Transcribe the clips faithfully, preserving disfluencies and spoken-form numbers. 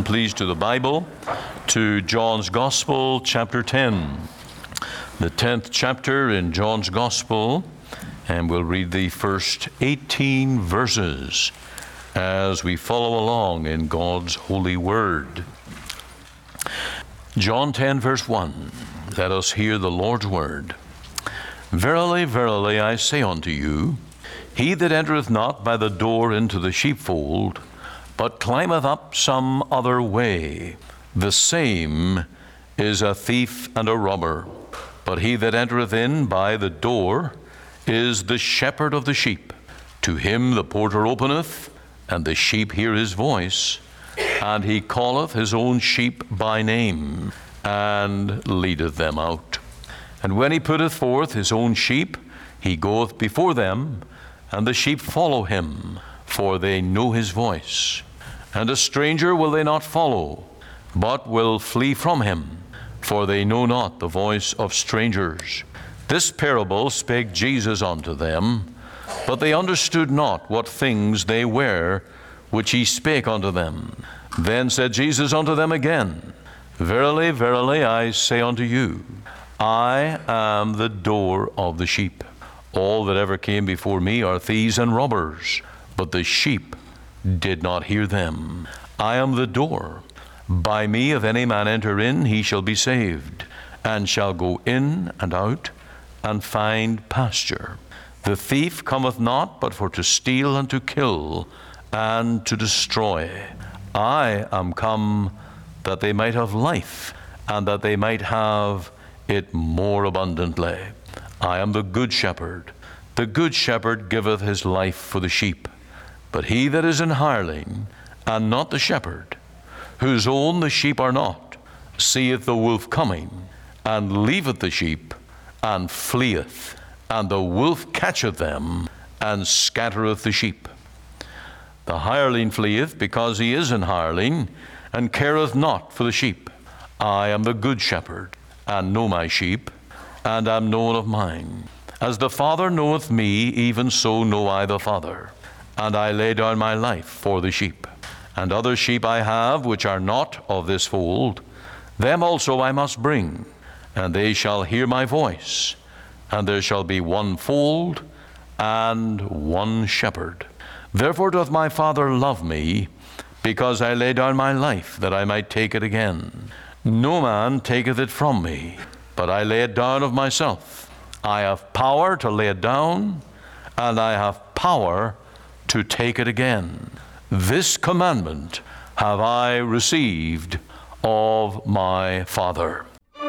please, to the Bible, to John's Gospel, chapter ten. The tenth chapter in John's Gospel, and we'll read the first eighteen verses as we follow along in God's holy word. John ten, verse one. Let us hear the Lord's word. Verily, verily, I say unto you, he that entereth not by the door into the sheepfold, but climbeth up some other way, the same is a thief and a robber. But he that entereth in by the door is the shepherd of the sheep. To him the porter openeth, and the sheep hear his voice, and he calleth his own sheep by name, and leadeth them out. And when he putteth forth his own sheep, he goeth before them, and the sheep follow him, for they know his voice. And a stranger will they not follow, but will flee from him, for they know not the voice of strangers. This parable spake Jesus unto them, but they understood not what things they were which he spake unto them. Then said Jesus unto them again, Verily, verily, I say unto you, I am the door of the sheep. All that ever came before me are thieves and robbers, but the sheep did not hear them. I am the door. By me, if any man enter in, he shall be saved, and shall go in and out, and find pasture. The thief cometh not but for to steal and to kill and to destroy. I am come that they might have life, and that they might have it more abundantly. I am the good shepherd. The good shepherd giveth his life for the sheep. But he that is an hireling, and not the shepherd, whose own the sheep are not, seeth the wolf coming, and leaveth the sheep, and fleeth. And the wolf catcheth them, and scattereth the sheep. The hireling fleeth, because he is an hireling, and careth not for the sheep. I am the good shepherd, and know my sheep, and am known of mine. As the Father knoweth me, even so know I the Father. And I lay down my life for the sheep. And other sheep I have, which are not of this fold, them also I must bring, and they shall hear my voice. And there shall be one fold and one shepherd. Therefore doth my Father love me, because I lay down my life, that I might take it again. No man taketh it from me, but I lay it down of myself. I have power to lay it down, and I have power to take it again. This commandment have I received of my Father.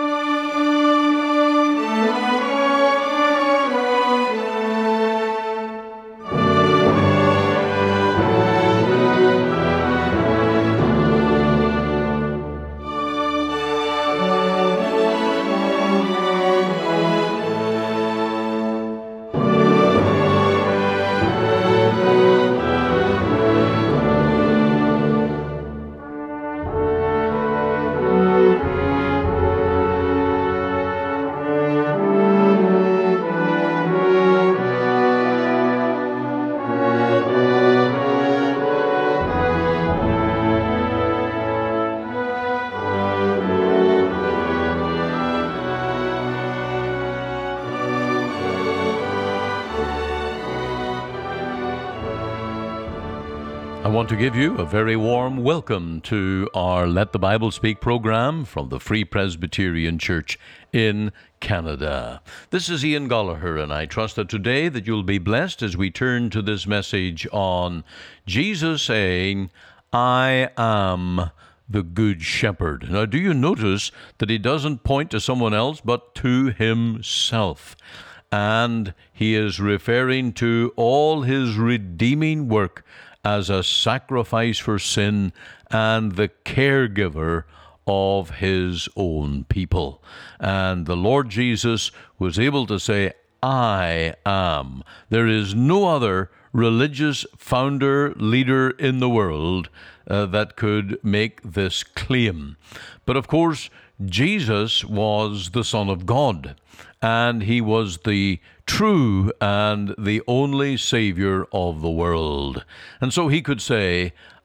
I want to give you a very warm welcome to our Let the Bible Speak program from the Free Presbyterian Church in Canada. This is Ian Gallagher, and I trust that today that you'll be blessed as we turn to this message on Jesus saying, I am the Good Shepherd. Now, do you notice that he doesn't point to someone else but to himself? And he is referring to all his redeeming work as a sacrifice for sin and the caregiver of his own people. And the Lord Jesus was able to say, I am. There is no other religious founder, leader in the world uh, that could make this claim. But of course, Jesus was the Son of God, and he was the true and the only Savior of the world. And so he could say,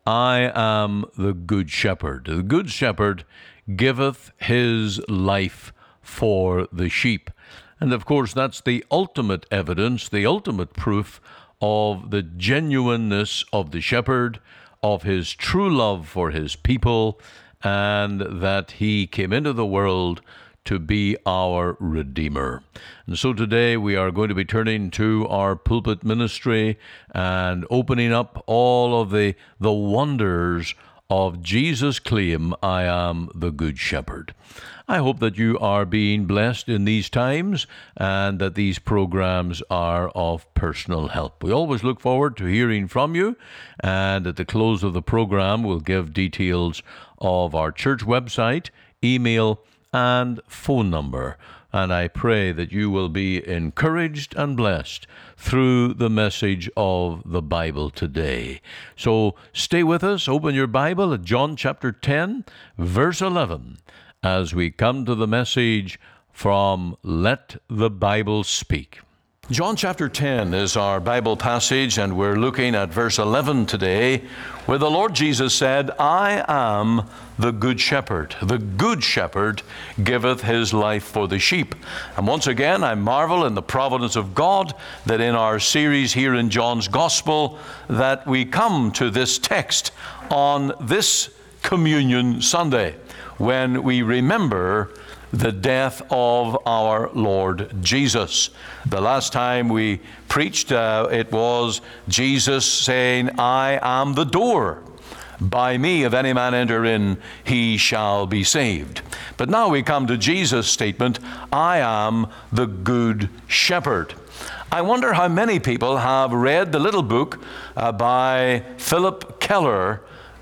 I am the good shepherd. The good shepherd giveth his life for the sheep. And of course, that's the ultimate evidence, the ultimate proof of the genuineness of the shepherd, of his true love for his people, and that he came into the world to be our Redeemer. And so today we are going to be turning to our pulpit ministry and opening up all of the, the wonders of Jesus' claim, I am the Good Shepherd. I hope that you are being blessed in these times and that these programs are of personal help. We always look forward to hearing from you, and at the close of the program we'll give details of our church website, email, and phone number. And I pray that you will be encouraged and blessed through the message of the Bible today. So stay with us. Open your Bible at John chapter ten, verse eleven, as we come to the message from Let the Bible Speak. John chapter ten is our Bible passage, and we're looking at verse eleven today, where the Lord Jesus said, I am the good shepherd. The good shepherd giveth his life for the sheep. And once again, I marvel in the providence of God that in our series here in John's Gospel, that we come to this text on this Communion Sunday, when we remember the death of our Lord Jesus. The last time we preached, uh, it was Jesus saying, I am the door. By me, if any man enter in, he shall be saved. But now we come to Jesus' statement, I am the good shepherd. I wonder how many people have read the little book uh, by Philip Keller,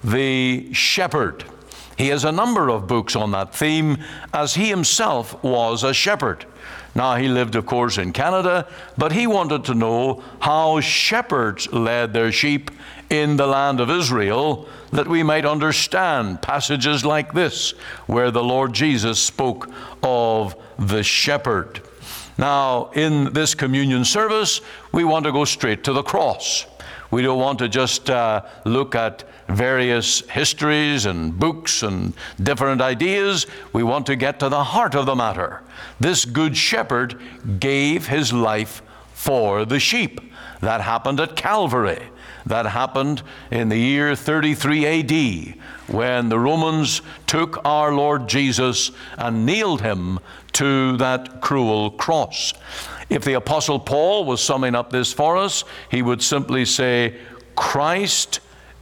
The Shepherd. He has a number of books on that theme, as he himself was a shepherd. Now, he lived, of course, in Canada, but he wanted to know how shepherds led their sheep in the land of Israel, that we might understand passages like this, where the Lord Jesus spoke of the shepherd. Now, in this communion service, we want to go straight to the cross. We don't want to just uh, look at various histories and books and different ideas. We want to get to the heart of the matter. This good shepherd gave his life for the sheep. That happened at Calvary. That happened in the year thirty-three A D, when the Romans took our Lord Jesus and nailed him to that cruel cross. If the Apostle Paul was summing up this for us, he would simply say, Christ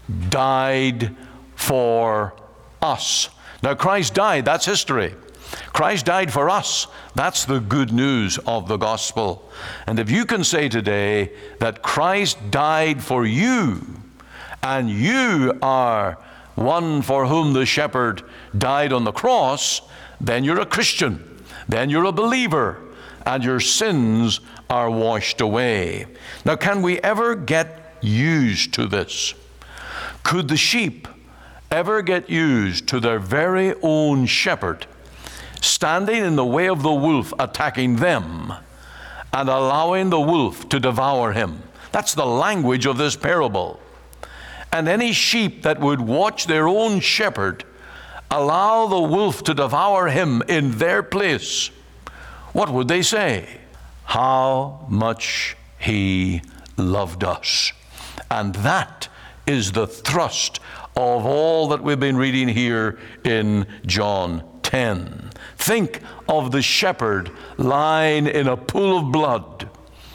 died for us. Now, Christ died, that's history. Christ died for us. That's the good news of the gospel. And if you can say today that Christ died for you, and you are one for whom the shepherd died on the cross, then you're a Christian. Then you're a believer, and your sins are washed away. Now, can we ever get used to this? Could the sheep ever get used to their very own shepherd standing in the way of the wolf attacking them and allowing the wolf to devour him? That's the language of this parable. And any sheep that would watch their own shepherd allow the wolf to devour him in their place, what would they say? How much he loved us. And that is the thrust of all that we've been reading here in John ten. Think of the shepherd lying in a pool of blood,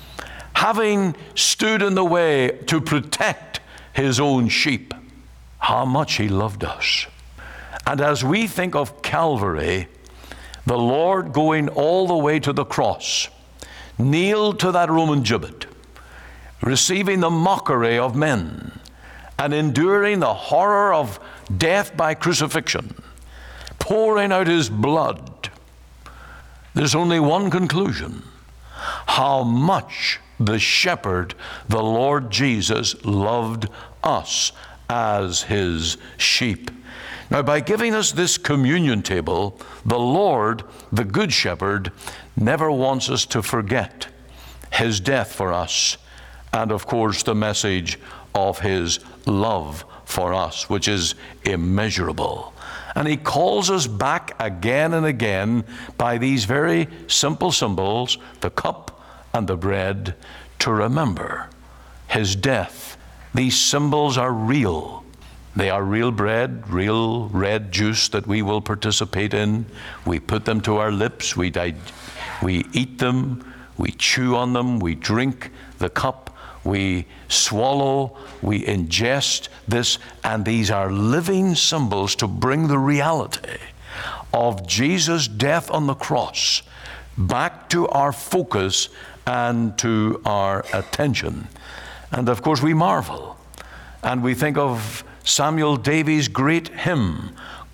having stood in the way to protect his own sheep. How much he loved us. And as we think of Calvary, the Lord going all the way to the cross, nailed to that Roman gibbet, receiving the mockery of men, and enduring the horror of death by crucifixion, pouring out his blood, there's only one conclusion: how much the shepherd, the Lord Jesus, loved us as his sheep. Now, by giving us this communion table, the Lord, the Good Shepherd, never wants us to forget his death for us, and of course the message of his love for us, which is immeasurable. And he calls us back again and again by these very simple symbols, the cup and the bread, to remember his death. These symbols are real. They are real bread, real red juice that we will participate in. We put them to our lips, we, di- we eat them, we chew on them, we drink the cup, we swallow, we ingest this, and these are living symbols to bring the reality of Jesus' death on the cross back to our focus and to our attention. And of course we marvel, and we think of Samuel Davies' great hymn,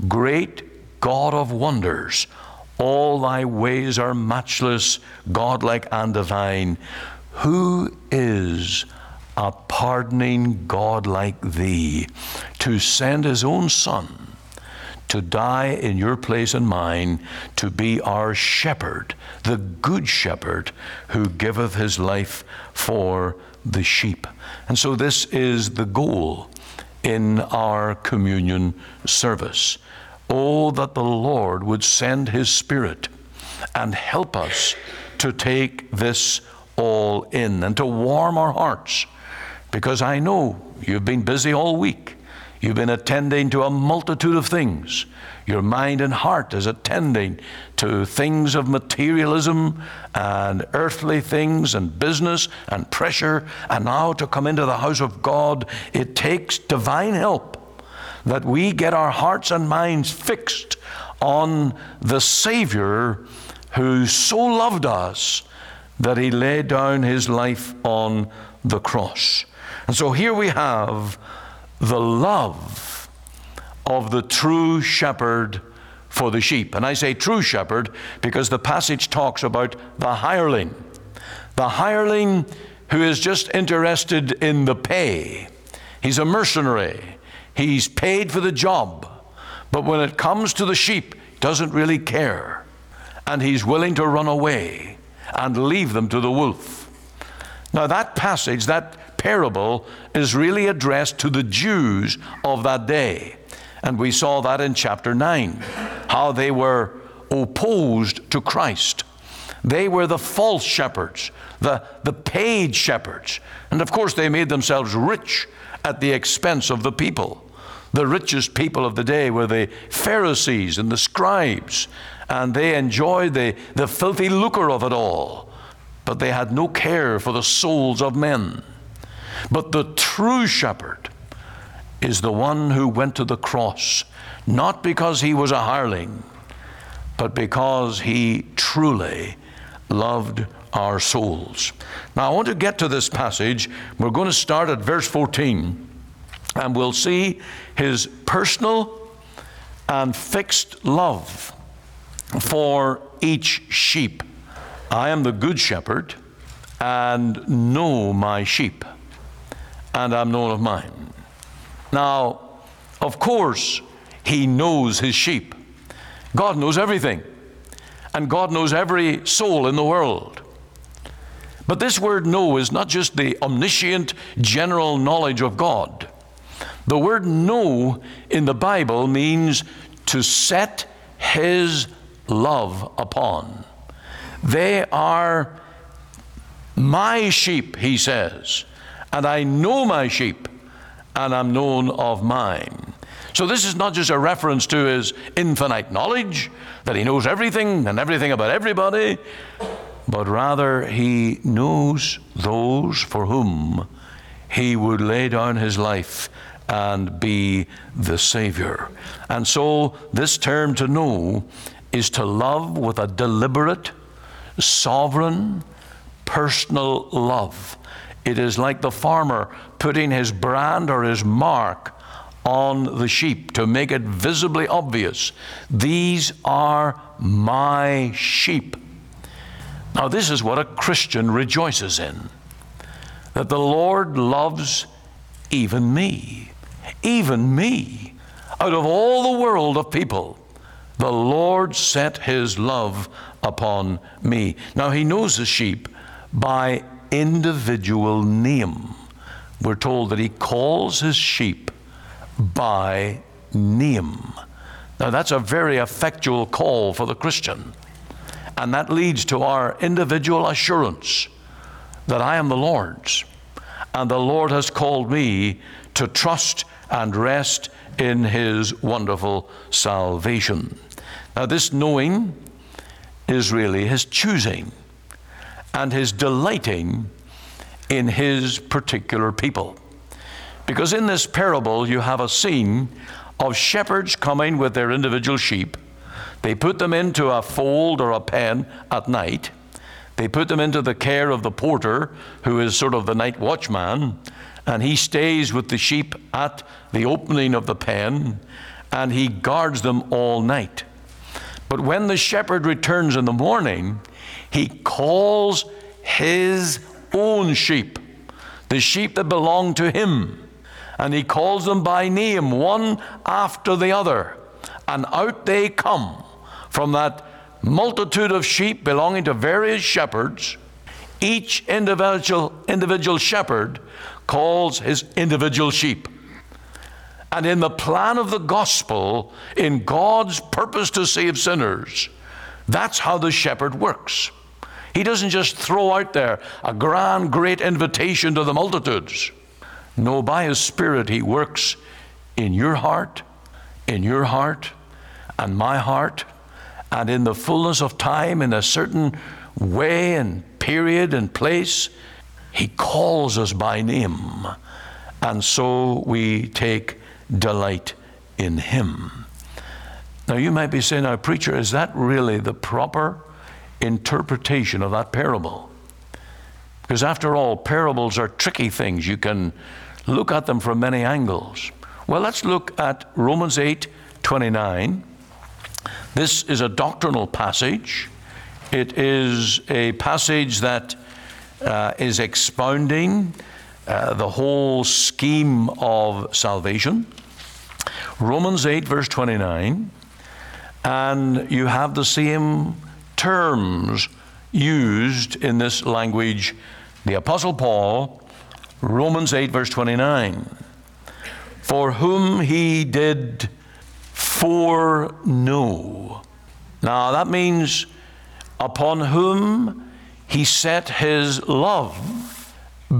"Great God of wonders, all thy ways are matchless, godlike and divine. Who is a pardoning God like thee, to send his own Son to die in your place and mine, to be our shepherd, the good shepherd who giveth his life for the sheep." And so this is the goal in our communion service. Oh, that the Lord would send his Spirit and help us to take this all in and to warm our hearts, because I know you've been busy all week. You've been attending to a multitude of things. Your mind and heart is attending to things of materialism and earthly things and business and pressure. And now to come into the house of God, it takes divine help that we get our hearts and minds fixed on the Savior who so loved us that he laid down his life on the cross. And so here we have the love of the true shepherd for the sheep. And I say true shepherd because the passage talks about the hireling. The hireling who is just interested in the pay. He's a mercenary. He's paid for the job. But when it comes to the sheep, he doesn't really care. And he's willing to run away and leave them to the wolf. Now that passage, that parable, is really addressed to the Jews of that day. And we saw that in chapter nine, how they were opposed to Christ. They were the false shepherds, the, the paid shepherds. And of course they made themselves rich at the expense of the people. The richest people of the day were the Pharisees and the scribes, and they enjoyed the, the filthy lucre of it all. But they had no care for the souls of men. But the true shepherd is the one who went to the cross, not because he was a hireling, but because he truly loved our souls. Now I want to get to this passage. We're going to start at verse fourteen, and we'll see his personal and fixed love for each sheep. "I am the good shepherd, and know my sheep, and am known of mine." Now, of course, he knows his sheep. God knows everything, and God knows every soul in the world. But this word know is not just the omniscient general knowledge of God. The word know in the Bible means to set his love upon. They are my sheep, he says, and I know my sheep, and am known of mine. So this is not just a reference to his infinite knowledge, that he knows everything and everything about everybody, but rather he knows those for whom he would lay down his life and be the Savior. And so this term to know is to love with a deliberate, sovereign, personal love. It is like the farmer putting his brand or his mark on the sheep to make it visibly obvious. These are my sheep. Now this is what a Christian rejoices in, that the Lord loves even me. Even me. Out of all the world of people, the Lord set his love upon me. Now he knows the sheep by individual name. We're told that he calls his sheep by name. Now that's a very effectual call for the Christian. And that leads to our individual assurance that I am the Lord's. And the Lord has called me to trust and rest in His wonderful salvation. Now this knowing is really His choosing and His delighting in His particular people. Because in this parable you have a scene of shepherds coming with their individual sheep. They put them into a fold or a pen at night. They put them into the care of the porter, who is sort of the night watchman, and he stays with the sheep at the opening of the pen, and he guards them all night. But when the shepherd returns in the morning, he calls his own sheep, the sheep that belong to him, and he calls them by name, one after the other, and out they come from that multitude of sheep belonging to various shepherds. Each individual individual shepherd calls his individual sheep. And in the plan of the gospel, in God's purpose to save sinners, that's how the shepherd works. He doesn't just throw out there a grand, great invitation to the multitudes. No, by His Spirit He works in your heart, in your heart, and my heart, and in the fullness of time, in a certain way and period and place, He calls us by name. And so we take delight in Him. Now you might be saying, now preacher, is that really the proper interpretation of that parable? Because after all, parables are tricky things. You can look at them from many angles. Well, let's look at Romans eight twenty-nine. This is a doctrinal passage. It is a passage that uh, is expounding uh, the whole scheme of salvation. Romans eight, verse twenty-nine. And you have the same terms used in this language. The Apostle Paul, Romans eight, verse twenty-nine. For whom He did foreknow. Now that means upon whom He set His love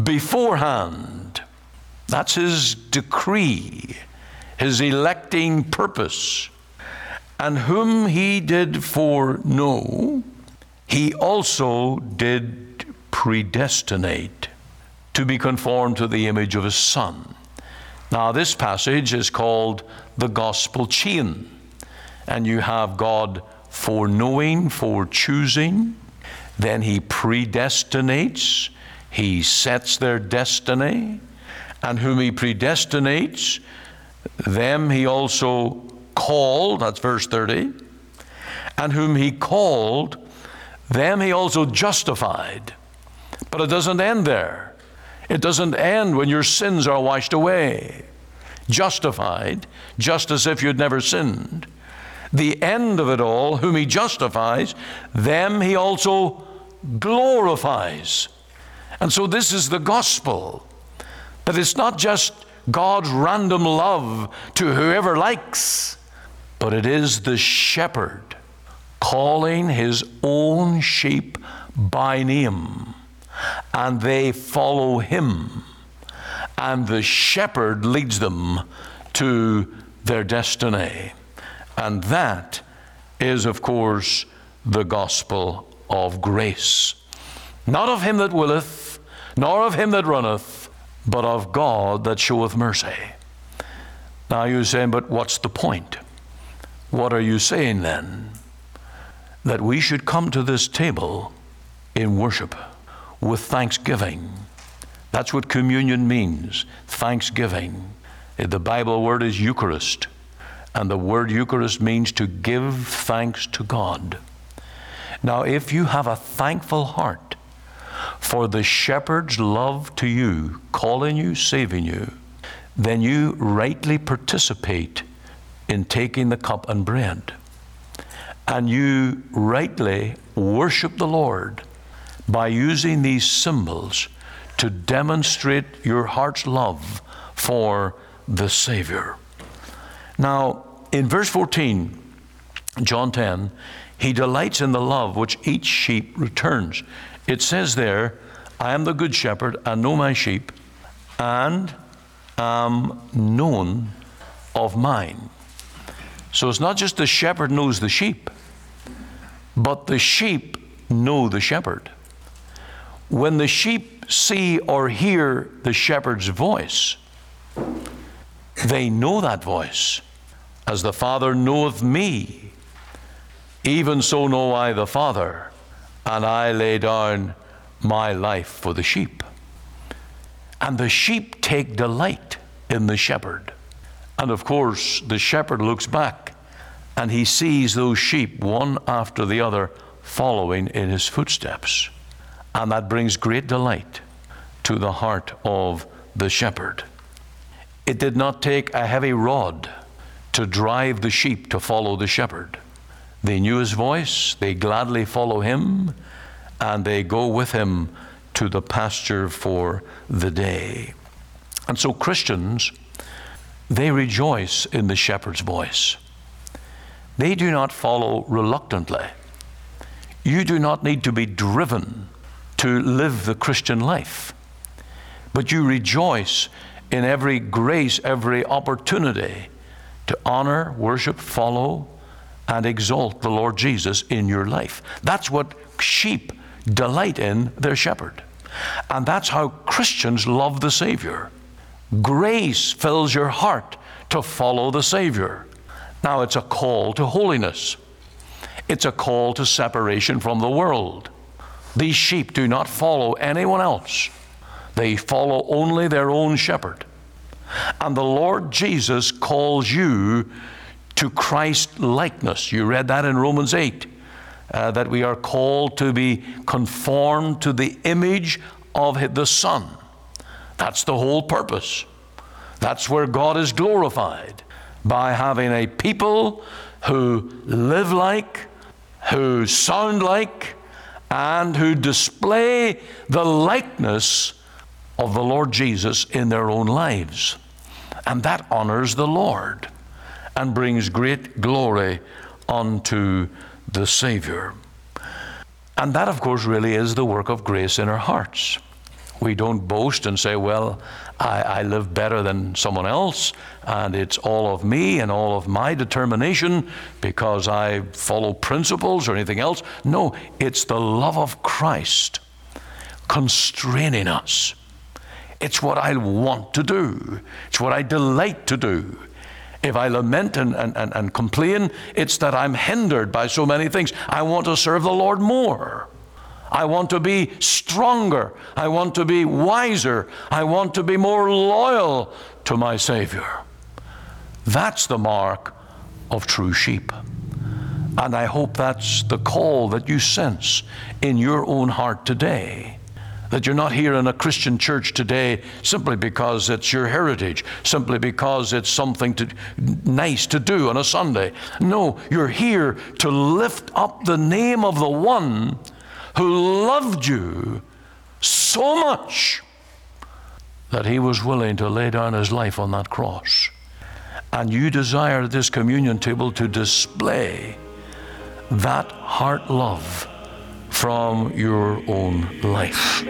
beforehand. That's His decree, His electing purpose. And whom He did foreknow, He also did predestinate to be conformed to the image of His Son. Now this passage is called the gospel chain. And you have God foreknowing, forechoosing. Then He predestinates. He sets their destiny. And whom He predestinates, them He also called. That's verse thirty. And whom He called, them He also justified. But it doesn't end there. It doesn't end when your sins are washed away. Justified, just as if you'd never sinned. The end of it all, whom He justifies, them He also glorifies. And so this is the gospel, that it's not just God's random love to whoever likes, but it is the shepherd calling His own sheep by name, and they follow Him, and the shepherd leads them to their destiny. And that is, of course, the gospel of grace. Not of him that willeth, nor of him that runneth, but of God that showeth mercy. Now you're saying, but what's the point? What are you saying then? That we should come to this table in worship with thanksgiving. That's what communion means, thanksgiving. The Bible word is Eucharist, and the word Eucharist means to give thanks to God. Now, if you have a thankful heart for the shepherd's love to you, calling you, saving you, then you rightly participate in taking the cup and bread. And you rightly worship the Lord by using these symbols to demonstrate your heart's love for the Savior. Now, in verse fourteen, John ten, he delights in the love which each sheep returns. It says there, I am the good shepherd, and know my sheep, and am known of mine. So it's not just the shepherd knows the sheep, but the sheep know the shepherd. When the sheep see or hear the shepherd's voice, they know that voice. As the Father knoweth me, even so know I the Father, and I lay down my life for the sheep. And the sheep take delight in the shepherd. And of course, the shepherd looks back and he sees those sheep, one after the other, following in his footsteps. And that brings great delight to the heart of the shepherd. It did not take a heavy rod to drive the sheep to follow the shepherd. They knew his voice, they gladly follow him, and they go with him to the pasture for the day. And so Christians, they rejoice in the shepherd's voice. They do not follow reluctantly. You do not need to be driven to live the Christian life, but you rejoice in every grace, every opportunity to honor, worship, follow, and exalt the Lord Jesus in your life. That's what sheep delight in their shepherd. And that's how Christians love the Savior. Grace fills your heart to follow the Savior. Now, it's a call to holiness. It's a call to separation from the world. These sheep do not follow anyone else. They follow only their own shepherd. And the Lord Jesus calls you to Christ-likeness. You read that in Romans eight, uh, that we are called to be conformed to the image of the Son. That's the whole purpose. That's where God is glorified, by having a people who live like, who sound like, and who display the likeness of the Lord Jesus in their own lives. And that honors the Lord and brings great glory unto the Savior. And that, of course, really is the work of grace in our hearts. We don't boast and say, well, I, I live better than someone else, and it's all of me and all of my determination because I follow principles or anything else. No, it's the love of Christ constraining us. It's what I want to do. It's what I delight to do. If I lament and, and, and, and complain, it's that I'm hindered by so many things. I want to serve the Lord more. I want to be stronger. I want to be wiser. I want to be more loyal to my Savior. That's the mark of true sheep. And I hope that's the call that you sense in your own heart today. That you're not here in a Christian church today simply because it's your heritage, simply because it's something to, nice to do on a Sunday. No, you're here to lift up the name of the one who loved you so much that he was willing to lay down his life on that cross. And you desire at this communion table to display that heart love from your own life.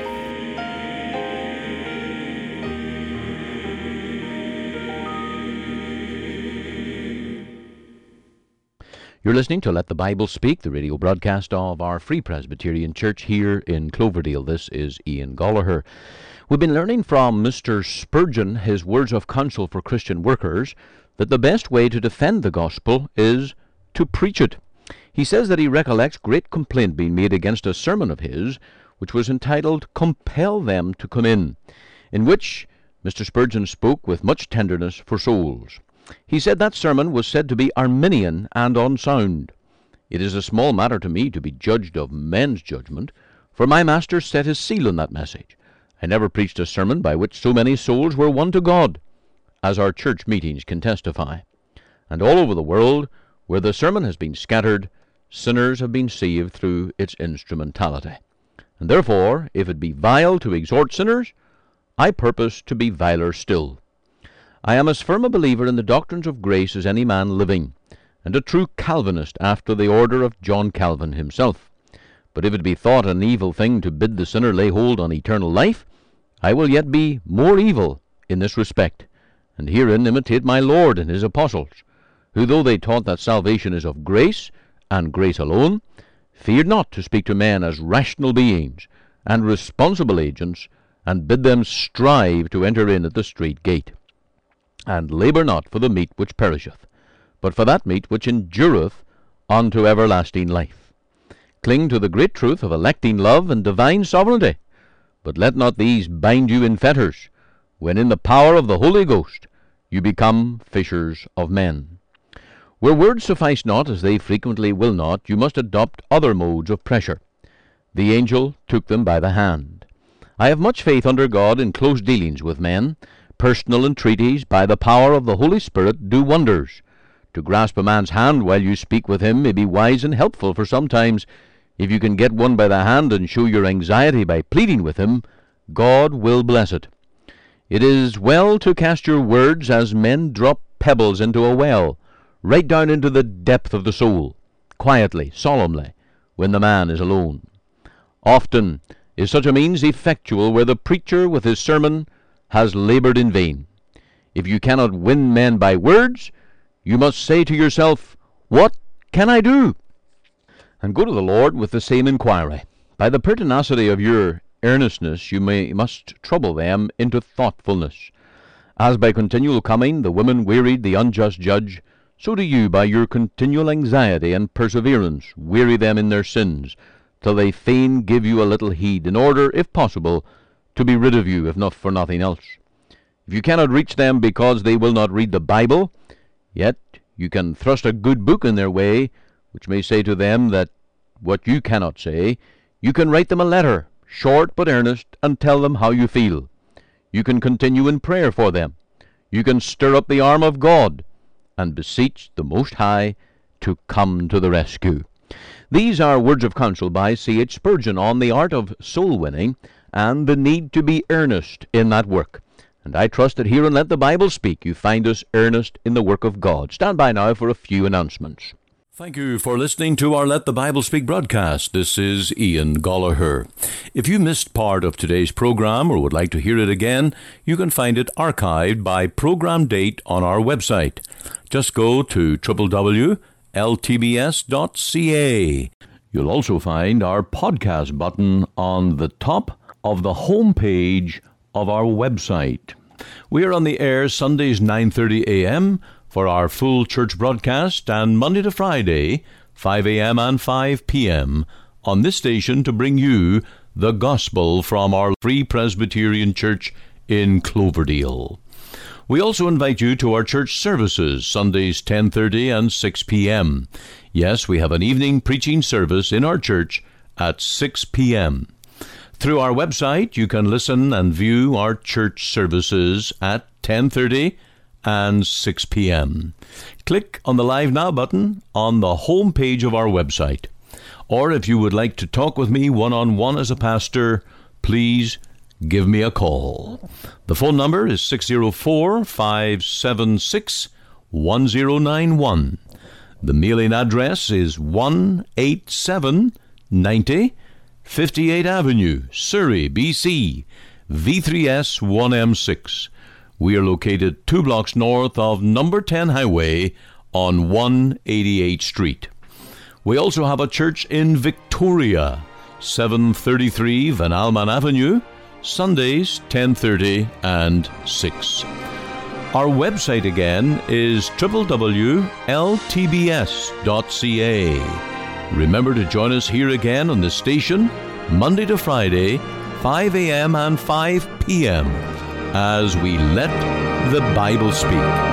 You're listening to Let the Bible Speak, the radio broadcast of our Free Presbyterian Church here in Cloverdale. This is Ian Gallagher. We've been learning from Mister Spurgeon his words of counsel for Christian workers that the best way to defend the gospel is to preach it. He says that he recollects great complaint being made against a sermon of his, which was entitled, Compel Them to Come In, in which Mister Spurgeon spoke with much tenderness for souls. He said that sermon was said to be Arminian and unsound. It is a small matter to me to be judged of men's judgment, for my Master set his seal on that message. I never preached a sermon by which so many souls were won to God, as our church meetings can testify. And all over the world, where the sermon has been scattered, sinners have been saved through its instrumentality. And therefore, if it be vile to exhort sinners, I purpose to be viler still. I am as firm a believer in the doctrines of grace as any man living, and a true Calvinist after the order of John Calvin himself. But if it be thought an evil thing to bid the sinner lay hold on eternal life, I will yet be more evil in this respect, and herein imitate my Lord and his apostles, who, though they taught that salvation is of grace, and grace alone, feared not to speak to men as rational beings, and responsible agents, and bid them strive to enter in at the strait gate, and labour not for the meat which perisheth, but for that meat which endureth unto everlasting life. Cling to the great truth of electing love and divine sovereignty, but let not these bind you in fetters, when in the power of the Holy Ghost you become fishers of men. Where words suffice not, as they frequently will not, you must adopt other modes of pressure. The angel took them by the hand. I have much faith under God in close dealings with men. Personal entreaties by the power of the Holy Spirit do wonders. To grasp a man's hand while you speak with him may be wise and helpful, for sometimes, if you can get one by the hand and show your anxiety by pleading with him, God will bless it. It is well to cast your words as men drop pebbles into a well, right down into the depth of the soul, quietly, solemnly, when the man is alone. Often is such a means effectual where the preacher with his sermon has laboured in vain. If you cannot win men by words, you must say to yourself, "What can I do?" and go to the Lord with the same inquiry. By the pertinacity of your earnestness you may must trouble them into thoughtfulness. As by continual coming the women wearied the unjust judge, so do you by your continual anxiety and perseverance weary them in their sins, till they fain give you a little heed, in order, if possible, to be rid of you, if not for nothing else. If you cannot reach them because they will not read the Bible, yet you can thrust a good book in their way, which may say to them that what you cannot say. You can write them a letter, short but earnest, and tell them how you feel. You can continue in prayer for them. You can stir up the arm of God, and beseech the Most High to come to the rescue. These are words of counsel by C H Spurgeon on the art of soul winning, and the need to be earnest in that work. And I trust that here in Let the Bible Speak you find us earnest in the work of God. Stand by now for a few announcements. Thank you for listening to our Let the Bible Speak broadcast. This is Ian Gollaher. If you missed part of today's program or would like to hear it again, you can find it archived by program date on our website. Just go to w w w dot l t b s dot c a. You'll also find our podcast button on the top of the home page of our website. We are on the air Sundays nine thirty a m for our full church broadcast, and Monday to Friday, five a m and five p m on this station to bring you the gospel from our Free Presbyterian Church in Cloverdale. We also invite you to our church services, Sundays ten thirty and six p m Yes, we have an evening preaching service in our church at six p m Through our website, you can listen and view our church services at ten thirty and six p m Click on the Live Now button on the home page of our website. Or if you would like to talk with me one-on-one as a pastor, please give me a call. The phone number is six oh four, five seven six, one oh nine one. The mailing address is one eighty-seven ninety fifty-eighth Avenue, Surrey, B C, V three S one M six. We are located two blocks north of number ten Highway on one eighty-eighth Street. We also have a church in Victoria, seven thirty-three Van Alman Avenue, Sundays ten thirty and six. Our website again is w w w dot l t b s dot c a. Remember to join us here again on the station, Monday to Friday, five a m and five p m, as we let the Bible speak.